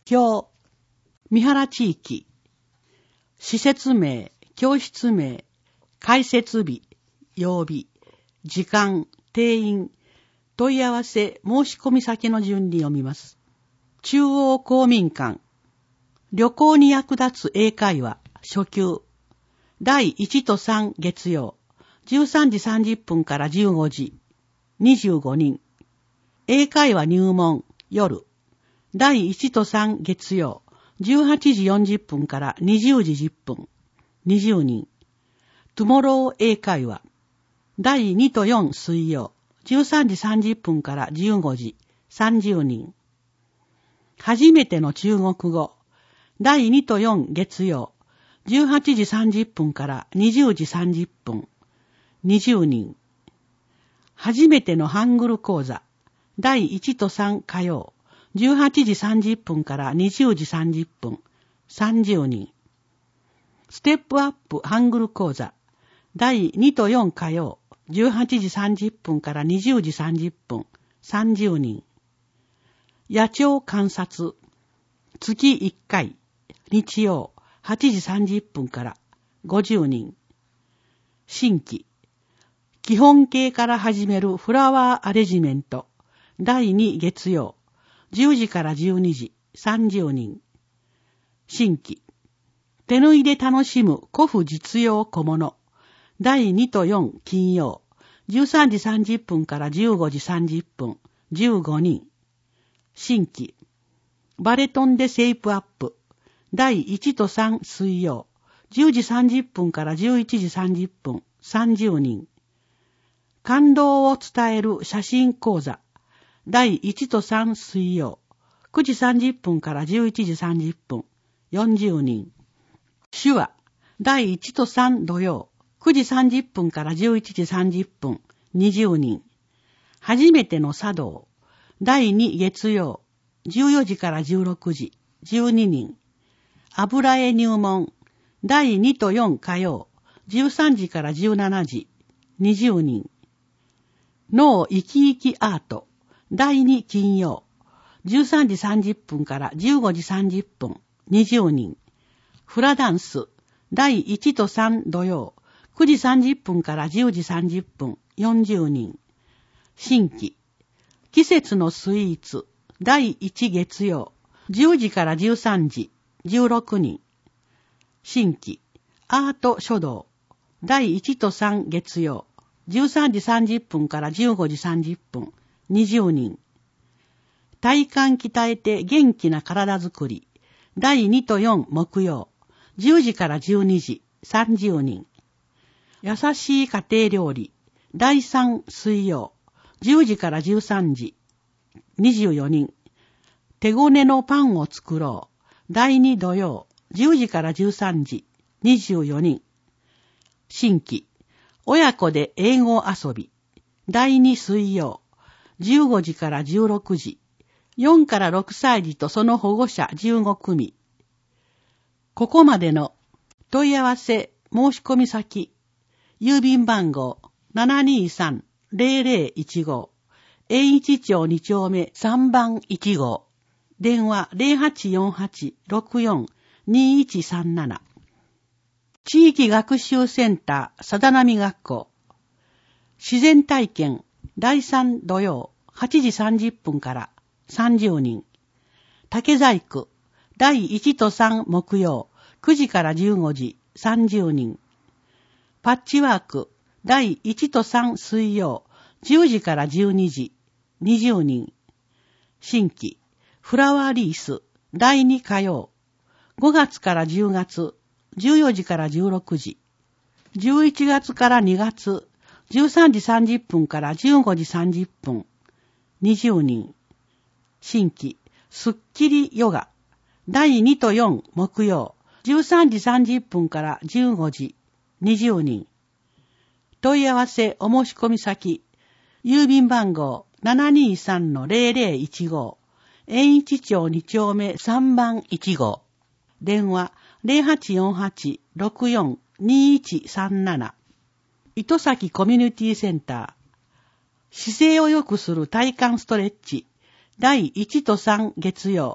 Speaker 1: 表、三原地域、施設名、教室名、開設日、曜日、時間、定員、問い合わせ、申し込み先の順に読みます。中央公民館、旅行に役立つ英会話、初級、だいいちとさん月曜、じゅうさんじさんじゅっぷんからじゅうごじ、にじゅうごにん。英会話入門、夜、だいいちとさん月曜、じゅうはちじよんじゅっぷんからにじゅうじじゅっぷん、にじゅうにん。トゥモロー英会話、だいにとよん水曜、じゅうさんじさんじゅっぷんからじゅうごじ、さんじゅうにん。初めての中国語、だいにとよん月曜、じゅうはちじさんじゅっぷんからにじゅうじさんじゅっぷん、にじゅうにん。初めてのハングル講座、だいいちとさん火曜、じゅうはちじさんじゅっぷんからにじゅうじさんじゅっぷん、さんじゅうにん。ステップアップハングル講座、だいにとよん火曜、じゅうはちじさんじゅっぷんからにじゅうじさんじゅっぷん、さんじゅうにん。野鳥観察、月いっかい、日曜、はちじさんじゅっぷんからごじゅうにん。新規、基本形から始めるフラワーアレジメント、だいに月曜、じゅうじからじゅうにじ、さんじゅうにん。新規、手縫いで楽しむ古布実用小物、だいにとよん金曜、じゅうさんじさんじゅっぷんからじゅうごじさんじゅっぷん、じゅうごにん。新規、バレトンでシェイプアップ、だいいちとさん水曜、じゅうじさんじゅっぷんからじゅういちじさんじゅっぷん、さんじゅうにん。感動を伝える写真講座、だいいちとさん水曜、くじさんじゅっぷんからじゅういちじさんじゅっぷん、よんじゅうにん。手話、だいいちとさん土曜、くじさんじゅっぷんからじゅういちじさんじゅっぷん、にじゅうにん。初めての茶道、だいに月曜、じゅうよじからじゅうろくじ、じゅうににん。油絵入門、だいにとよん火曜、じゅうさんじからじゅうしちじ、にじゅうにん。脳生き生きアート、だいに金曜、じゅうさんじさんじゅっぷんからじゅうごじさんじゅっぷん、にじゅうにん。フラダンス、だいいちとさん土曜、くじさんじゅっぷんからじゅうじさんじゅっぷん、よんじゅうにん。新規、季節のスイーツ、だいいち月曜、じゅうじからじゅうさんじ、じゅうろくにん。新規、アート書道、だいいちとさん月曜、じゅうさんじさんじゅっぷんからじゅうごじさんじゅっぷん、にじゅうにん。体幹鍛えて元気な体づくり、だいにとよん木曜、じゅうじからじゅうにじ、さんじゅうにん。優しい家庭料理、だいさん水曜、じゅうじからじゅうさんじ、にじゅうよにん。手ごねのパンを作ろう、だいに土曜、じゅうじからじゅうさんじ、にじゅうよにん。新規、親子で英語遊び、だいに水曜、じゅうごじからじゅうろくじ、よんからろくさい児とその保護者じゅうごくみ。ここまでの問い合わせ申し込み先、郵便番号 ななにさんぜろぜろいちご、永一町に丁目さんばんいち号、電話 ゼロはちよんはちろくよんにいちさんなな。地域学習センターさだなみ学校、自然体験だいさん土曜はちじさんじゅっぷんからさんじゅうにん。竹細工だいいちとさん木曜くじからじゅうごじ、さんじゅうにん。パッチワークだいいちとさん水曜じゅうじからじゅうにじ、にじゅうにん。新規フラワーリースだいに火曜、ごがつからじゅうがつ、じゅうよじからじゅうろくじ、じゅういちがつからにがつ、じゅうさんじさんじゅっぷんからじゅうごじさんじゅっぷん、にじゅうにん。新規スッキリヨガだいにとよん木曜、じゅうさんじさんじゅっぷんからじゅうごじ、にじゅうにん。問い合わせお申し込み先、郵便番号 ななにさんのぜろぜろいちご、永一町に丁目さんばんいち号、電話 ゼロはちよんはちろくよんにいちさんなな。糸崎コミュニティセンター、姿勢を良くする体幹ストレッチだいいちとさん月曜、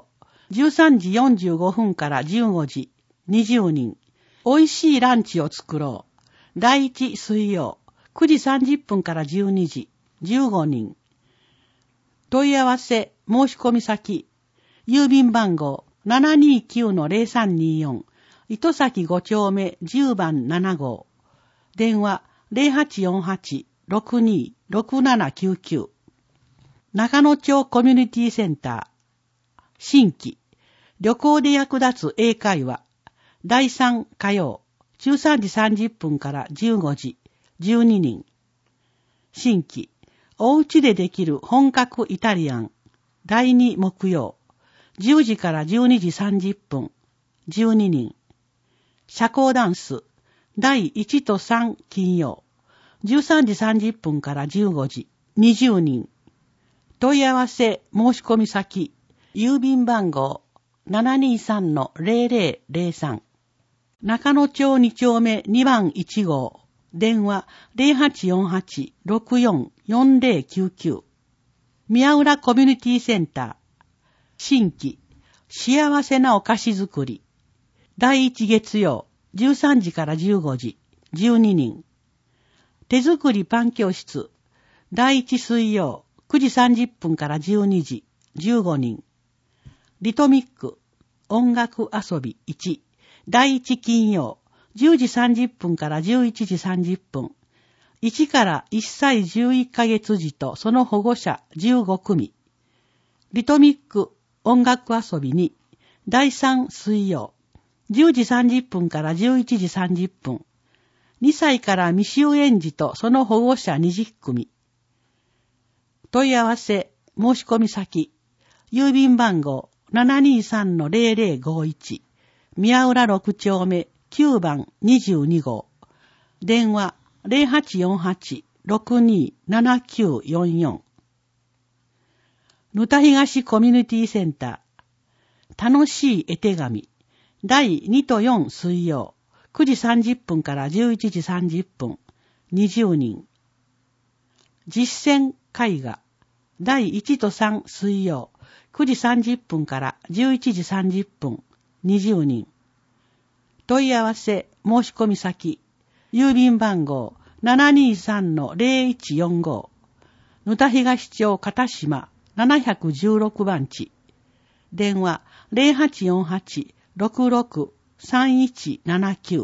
Speaker 1: じゅうさんじよんじゅうごふんからじゅうごじ、にじゅうにん。美味しいランチを作ろう。だいいち水曜、くじさんじゅっぷんからじゅうにじ、じゅうごにん。問い合わせ、申し込み先、郵便番号 ななにきゅうのゼロさんによん、糸崎ご丁目じゅうばんなな号。電話 ゼロはちよんはち ろくに ろくななきゅうきゅう。中野町コミュニティセンター。新規。旅行で役立つ英会話。だいさん火曜、じゅうさんじさんじゅっぷんからじゅうごじ、じゅうににん。新規。おうちでできる本格イタリアン。だいに木曜、じゅうじからじゅうにじさんじゅっぷん、じゅうににん。社交ダンス。だいいちとさん金曜、じゅうさんじさんじゅっぷんからじゅうごじ、にじゅうにん。問い合わせ申し込み先、郵便番号 ななにさんのゼロゼロゼロさん。中野町に丁目にばんいち号。電話 ゼロはちよんはち ろくよん よんゼロきゅうきゅう。宮浦コミュニティセンター。新規。幸せなお菓子作り。だいいち月曜、じゅうさんじからじゅうごじ、じゅうににん。手作りパン教室。だいいち水曜、くじさんじゅっぷんからじゅうにじ、じゅうごにん。リトミック。音楽遊びいち。だいいち金曜、じゅうじさんじゅっぷんからじゅういちじさんじゅっぷん。いちからいっさいじゅういっかげつ児とその保護者じゅうごくみ。リトミック音楽遊びに。だいさん水曜、じゅうじさんじゅっぷんからじゅういちじさんじゅっぷん。にさいから未就園児とその保護者にじゅっくみ。問い合わせ、申し込み先、郵便番号 ななにさんのゼロゼロごいち、宮浦ろく丁目きゅうばんにじゅうに号。電話ゼロはちよんはち ろくに ななきゅうよんよん。ぬた東コミュニティセンター。楽しい絵手紙。だいにとよん水曜、くじさんじゅっぷんからじゅういちじさんじゅっぷん、にじゅうにん。実践絵画。だいいちとさん水曜、くじさんじゅっぷんからじゅういちじさんじゅっぷん、にじゅうにん。問い合わせ、申し込み先、郵便番号 ななにさんのゼロいちよん号。ぬた東町片島ななひゃくじゅうろくばんち。電話ゼロはちよんはち ろくろく さんいちななきゅう。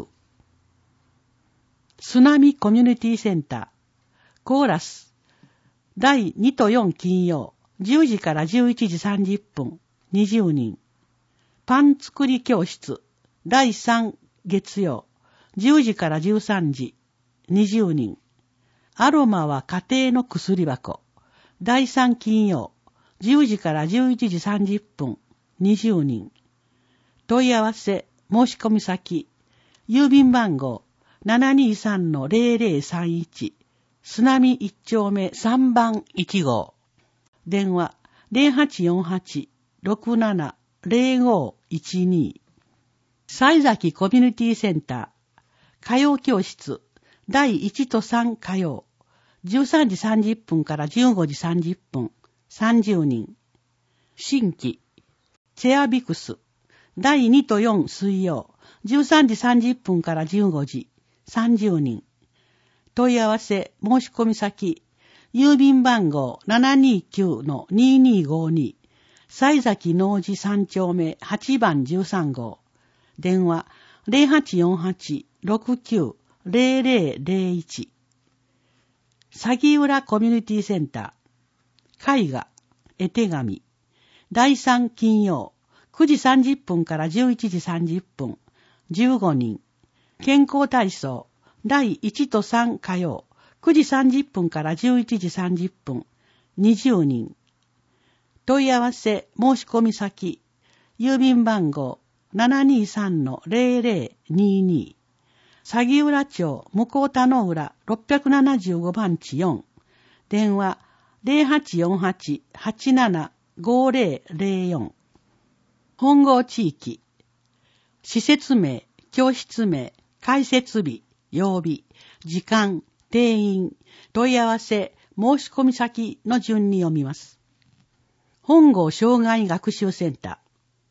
Speaker 1: 津波コミュニティセンター。コーラス。だいにとよん金曜、じゅうじからじゅういちじさんじゅっぷん、にじゅうにん。パン作り教室。だいさん月曜、じゅうじからじゅうさんじ、にじゅうにん。アロマは家庭の薬箱。だいさん金曜、じゅうじからじゅういちじさんじゅっぷん、にじゅうにん。問い合わせ、申し込み先、郵便番号 ななにさんのゼロゼロさんいち、津波いち丁目さんばんいち号。電話ゼロはちよんはち ろくなな ゼロごいちに。西崎コミュニティセンター。歌謡教室。だいいちとさん火曜。じゅうさんじさんじゅっぷんからじゅうごじさんじゅっぷん。さんじゅうにん。新規。チェアビクス。だいにとよん水曜。じゅうさんじさんじゅっぷんからじゅうごじ。さんじゅうにん。問い合わせ、申し込み先。郵便番号 ななにきゅうのににごに。西崎農事さん丁目はちばんじゅうさん号。電話ゼロはちよんはち ろくきゅう ゼロゼロゼロいち。鷺浦コミュニティセンター。絵画、絵手紙。だいさん金曜、くじさんじゅっぷんからじゅういちじさんじゅっぷん、じゅうごにん。健康体操。だいいちとさん火曜、くじさんじゅっぷんからじゅういちじさんじゅっぷん、にじゅうにん。問い合わせ、申し込み先。郵便番号 ななにさんのゼロゼロにに。鷺浦町向田の浦ろっぴゃくななじゅうごばんちよん。電話ゼロはちよんはち はちなな ごゼロゼロよん。本郷地域。施設名、教室名、開設日、曜日、時間、定員、問い合わせ、申し込み先の順に読みます。本郷障害学習センター。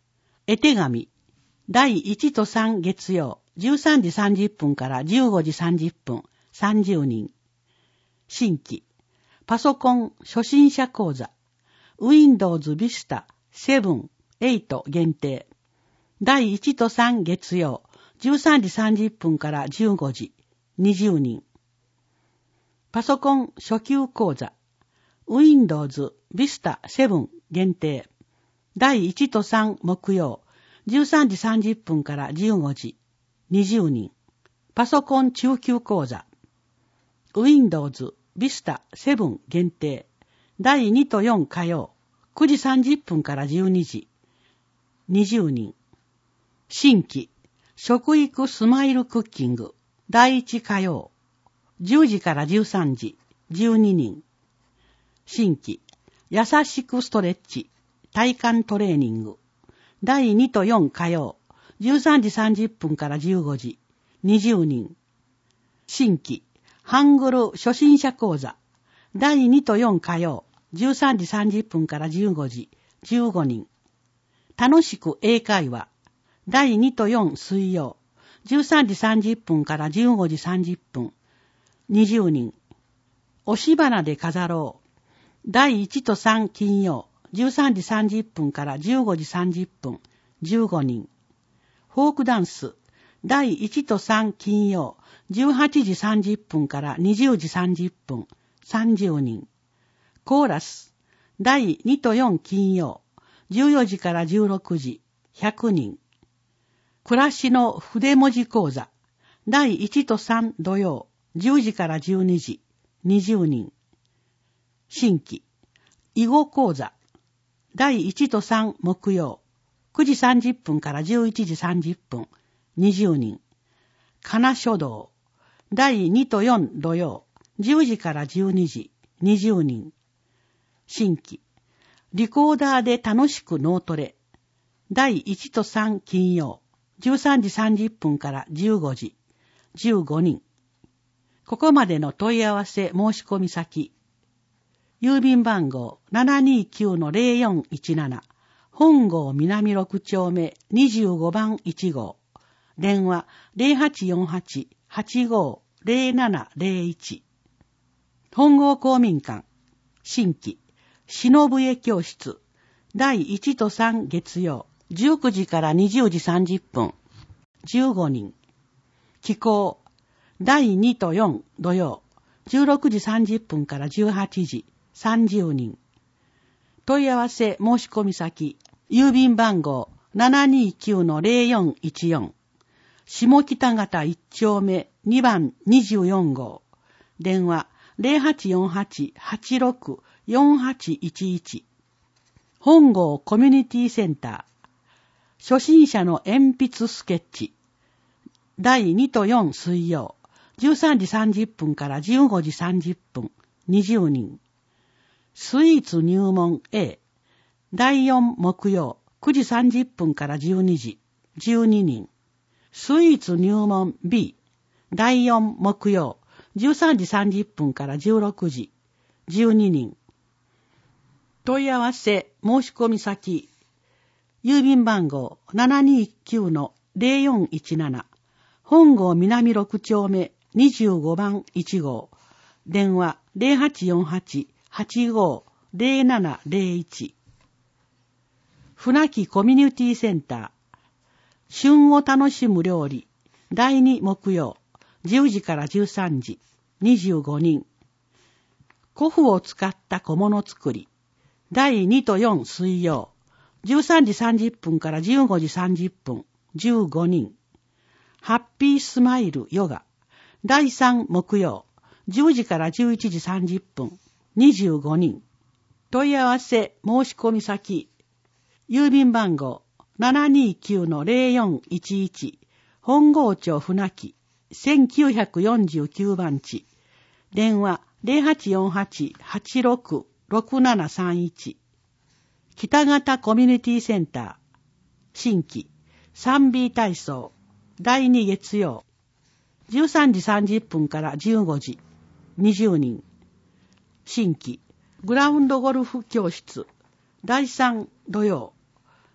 Speaker 1: 絵手紙。だいいちとさん月曜、じゅうさんじさんじゅっぷんからじゅうごじさんじゅっぷん、さんじゅうにん。新規。パソコン初心者講座。Windows Vista セブン、エイト限定。だいいちとさん月曜、じゅうさんじさんじゅっぷんからじゅうごじ、にじゅうにん。パソコン初級講座。Windows Vista セブン限定。だいいちとさん木曜、じゅうさんじさんじゅっぷんからじゅうごじ、にじゅうにん。パソコン中級講座。Windows Vista セブン限定。だいにとよん火曜、くじさんじゅっぷんからじゅうにじ、にじゅうにん。新規、食育スマイルクッキング。だいいち火曜、じゅうじからじゅうさんじ、じゅうににん。新規、優しくストレッチ。体幹トレーニング。だいにとよん火曜、じゅうさんじさんじゅっぷんからじゅうごじ、にじゅうにん。新規、ハングル初心者講座。だいにとよん火曜、じゅうさんじさんじゅっぷんからじゅうごじ、じゅうごにん。楽しく英会話。だいにとよん水曜、じゅうさんじさんじゅっぷんからじゅうごじさんじゅっぷん、にじゅうにん。押し花で飾ろう。だいいちとさん金曜、じゅうさんじさんじゅっぷんからじゅうごじさんじゅっぷん、じゅうごにん。フォークダンス。だいいちとさん金曜、じゅうはちじさんじゅっぷんからにじゅうじさんじゅっぷん、さんじゅうにん。コーラス。だいにとよん金曜、じゅうよじからじゅうろくじ、ひゃくにん。暮らしの筆文字講座。だいいちとさん土曜、じゅうじからじゅうにじ、にじゅうにん。新規。囲碁講座。だいいちとさん木曜、くじさんじゅっぷんからじゅういちじさんじゅっぷん、にじゅうにん。かな書道。だいにとよん土曜、じゅうじからじゅうにじ、にじゅうにん。新規。リコーダーで楽しく脳トレ。だいいちとさん金曜、じゅうさんじさんじゅっぷんからじゅうごじ、じゅうごにん。ここまでの問い合わせ申し込み先。郵便番号 ななにきゅうのゼロよんいちなな、本郷南六丁目にじゅうごばんいち号。電話 ゼロはちよんはち はちごゼロななゼロいち。本郷公民館。新規。篠笛教室。だいいちとさん月曜、じゅうくじからにじゅうじさんじゅっぷん、じゅうごにん。気候。だいにとよん土曜、じゅうろくじさんじゅっぷんからじゅうはちじ、さんじゅうにん。問い合わせ申し込み先。郵便番号 ななにきゅうのゼロよんいちよん。下北方いち丁目にばんにじゅうよん号。電話 ゼロはちよんはち はちろく よんはちいちいち。本郷コミュニティセンター。初心者の鉛筆スケッチ。だいにとよん水曜、じゅうさんじさんじゅっぷんからじゅうごじさんじゅっぷん、にじゅうにん。スイーツ入門 A。だいよん木曜、くじさんじゅっぷんからじゅうにじ、じゅうににん。スイーツ入門 B。だいよん木曜、じゅうさんじさんじゅっぷんからじゅうろくじ、じゅうににん。問い合わせ申し込み先。郵便番号 ななにきゅうのゼロよんいちなな。本郷南六丁目にじゅうごばんいち号。電話 ゼロはちよんはち はちごゼロななゼロいち。船木コミュニティセンター。旬を楽しむ料理。だいに木曜、じゅうじからじゅうさんじ、にじゅうごにん。古布を使った小物作り。だいにとよん水曜、じゅうさんじさんじゅっぷんからじゅうごじさんじゅっぷん、じゅうごにん。ハッピースマイルヨガ。だいさん木曜、じゅうじからじゅういちじさんじゅっぷん、にじゅうごにん。問い合わせ申し込み先。郵便番号 ななにきゅうのゼロよんいちいち。本郷町船木せんきゅうひゃくよんじゅうきゅうばん地。電話 ゼロはちよんはち はちろく ろくななさんいち。北方コミュニティセンター。新規 スリービー 体操。だいに月曜。じゅうさんじさんじゅっぷんからじゅうごじ。にじゅうにん。新規グラウンドゴルフ教室。だいさん土曜。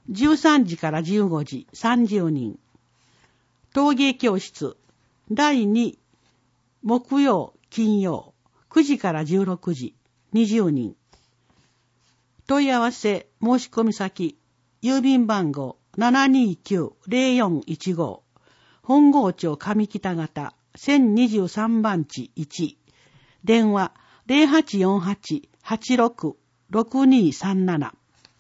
Speaker 1: じゅうさんじからじゅうごじさんじゅうにん。陶芸教室だいに木曜金曜くじからじゅうろくじにじゅうにん。問い合わせ申し込み先郵便番号 ななにきゅうゼロよんいちご 本郷町上北方せんにじゅうさんばんちいち。電話 ゼロはちよんはち はちろく ろくにさんなな。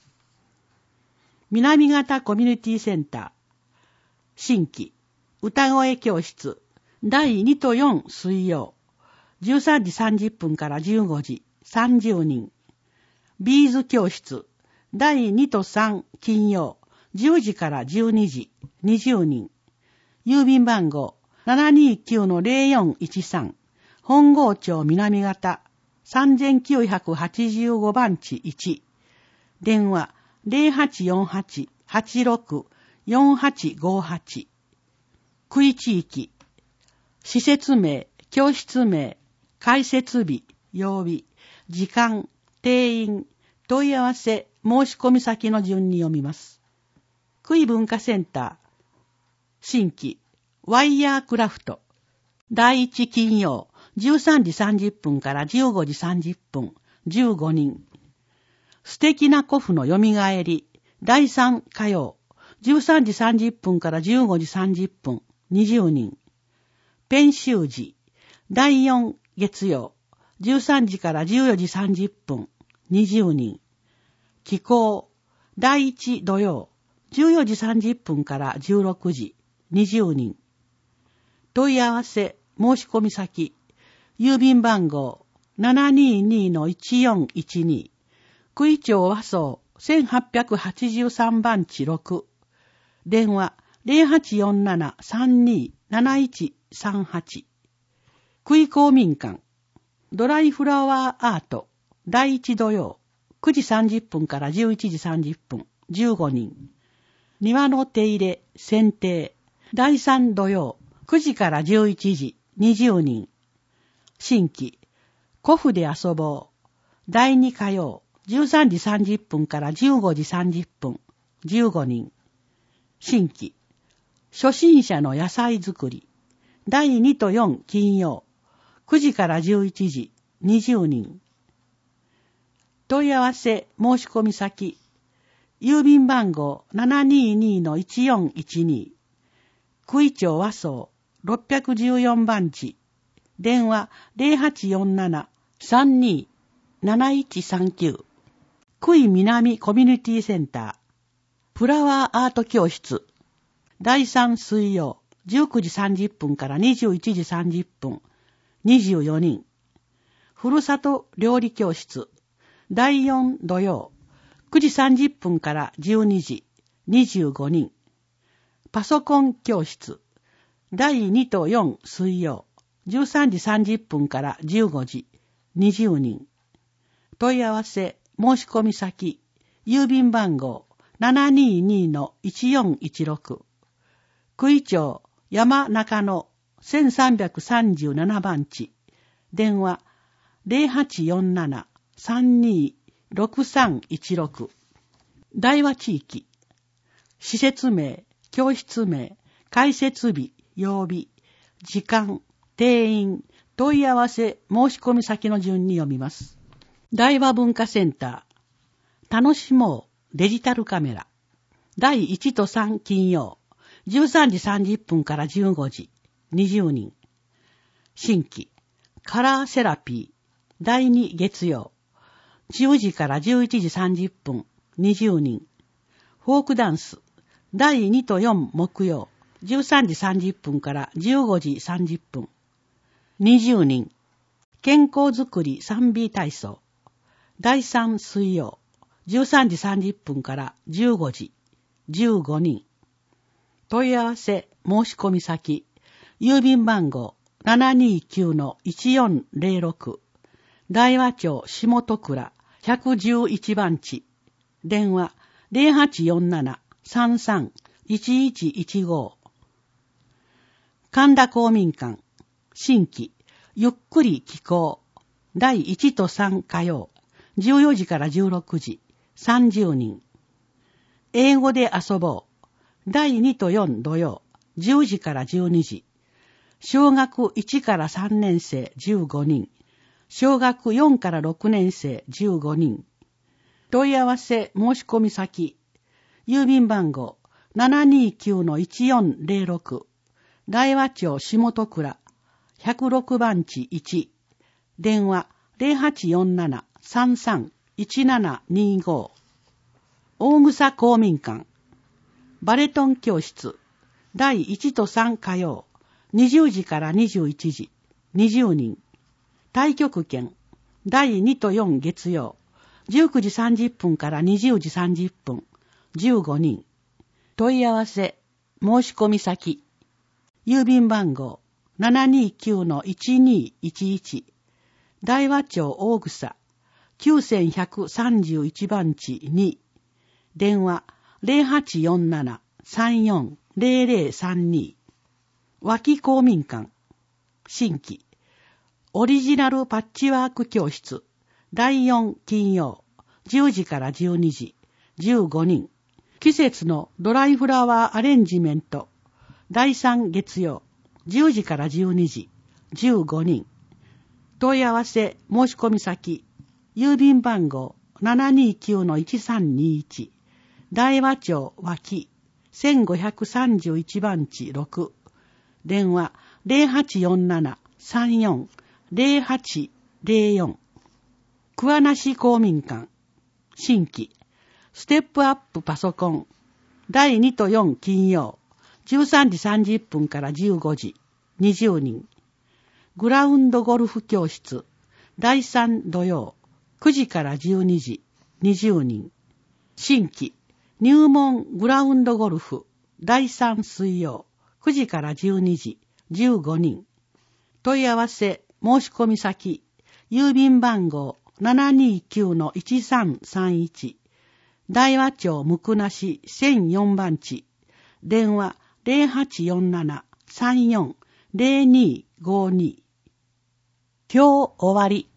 Speaker 1: 南方コミュニティセンター新規歌声教室だいにとよん水曜じゅうさんじさんじゅっぷんからじゅうごじさんじゅうにん。ビーズ教室だいにとさん金曜じゅうじからじゅうにじにじゅうにん。郵便番号 ななにきゅうのゼロよんいちさん 本郷町南方さんきゅうはちごばんちいち。電話ゼロはちよんはち はちろく よんはちごはち。区域地域施設名教室名開設日曜日時間定員問い合わせ申し込み先の順に読みます。区域文化センター新規ワイヤークラフトだいいち金曜じゅうさんじさんじゅっぷんからじゅうごじさんじゅっぷんじゅうごにん。素敵な古布のよみがえりだいさん火曜じゅうさんじさんじゅっぷんからじゅうごじさんじゅっぷんにじゅうにん。ペン習字だいよん月曜じゅうさんじからじゅうよじさんじゅっぷんにじゅうにん。気候だいいち土曜じゅうよじさんじゅっぷんからじゅうろくじにじゅうにん。問い合わせ申し込み先郵便番号 ななににのいちよんいちに 区域町和装せんはっぴゃくはちじゅうさんばんちろく。電話ゼロはちよんなな さんにー なないちさんはち。区域公民館ドライフラワーアートだいいち土曜くじさんじゅっぷんからじゅういちじさんじゅっぷんじゅうごにん。庭の手入れ剪定だいさん土曜くじからじゅういちじにじゅうにん。新規古布で遊ぼうだいに火曜じゅうさんじさんじゅっぷんからじゅうごじさんじゅっぷんじゅうごにん。新規初心者の野菜作りだいにとよん金曜くじからじゅういちじにじゅうにん。問い合わせ申し込み先郵便番号 ななににのいちよんいちに 区域町和装ろっぴゃくじゅうよんばんち電話ゼロはちよんなな さんにー なないちさんきゅう。区域南コミュニティセンターフラワーアート教室だいさん水曜じゅうくじさんじゅっぷんからにじゅういちじさんじゅっぷんにじゅうよにん。ふるさと料理教室だいよん土曜くじさんじゅっぷんからじゅうにじにじゅうごにん。パソコン教室だいにとよん水曜じゅうさんじさんじゅっぷんからじゅうごじにじゅうにん。問い合わせ申し込み先郵便番号 ななににのいちよんいちろく 区域町山中野せんさんびゃくさんじゅうななばんち電話ゼロはちよんなな さんにー ろくさんいちろく。大和地域施設名教室名開設日曜日時間定員問い合わせ申し込み先の順に読みます。大和文化センター楽しもうデジタルカメラだいいちとさん金曜じゅうさんじさんじゅっぷんからじゅうごじにじゅうにん。新規カラーセラピーだいに月曜じゅうじからじゅういちじさんじゅっぷんにじゅうにん。フォークダンスだいにとよん木曜じゅうさんじさんじゅっぷんからじゅうごじさんじゅっぷんにじゅうにん。健康づくり スリービー 体操だいさん水曜じゅうさんじさんじゅっぷんからじゅうごじじゅうごにん。問い合わせ申し込み先郵便番号 ななにきゅうのいちよんゼロろく 大和町下戸倉ひゃくじゅういちばんち電話ゼロはちよんなな さんさん いちいちいちご。神田公民館新規ゆっくり気候だいいちとさん火曜じゅうよじからじゅうろくじさんじゅうにん。 英語で遊ぼう。だいにとよん土曜、じゅうじからじゅうにじ。小学いちからさんねん生じゅうごにん。小学よんからろくねん生じゅうごにん。問い合わせ申し込み先。郵便番号 ななにきゅうのいちよんぜろろく。大和町下戸倉ひゃくろくばんちいち。電話 ゼロはちよんなな さんさん いちななにご。大草公民館。バレトン教室。だいいちとさん火曜。にじゅうじからにじゅういちじ。にじゅうにん。太極拳。だいにとよん月曜。じゅうくじさんじゅっぷんからにじゅうじさんじゅっぷん。じゅうごにん。問い合わせ。申し込み先。郵便番号 ななにきゅうのいちにいちいち。大和町大草きゅうせんひゃくさんじゅういちばんちに。電話 ゼロはちよんなな さんよん ゼロゼロさんに。脇公民館。新規。オリジナルパッチワーク教室。だいよん金曜。じゅうじからじゅうにじ。じゅうごにん。季節のドライフラワーアレンジメント。だいさん月曜。じゅうじからじゅうにじ。じゅうごにん。問い合わせ申し込み先。郵便番号 ななにきゅうのいちさんにいち。大和町脇せんごひゃくさんじゅういちばんちろく。電話 ゼロはちよんなな さんよん ゼロはちゼロよん。桑名市公民館。新規。ステップアップパソコン。だいにとよん金曜。じゅうさんじさんじゅっぷんからじゅうごじ。にじゅうにん。グラウンドゴルフ教室。だいさん土曜。くじからじゅうにじ。にじゅうにん。新規。入門グラウンドゴルフ。だいさん水曜。くじからじゅうにじ。じゅうごにん。問い合わせ申し込み先。郵便番号 ななにきゅうのいちさんさんいち。大和町向名市せんよんばんち。電話 ゼロはちよんなな さんよん ゼロにごに。今日終わり。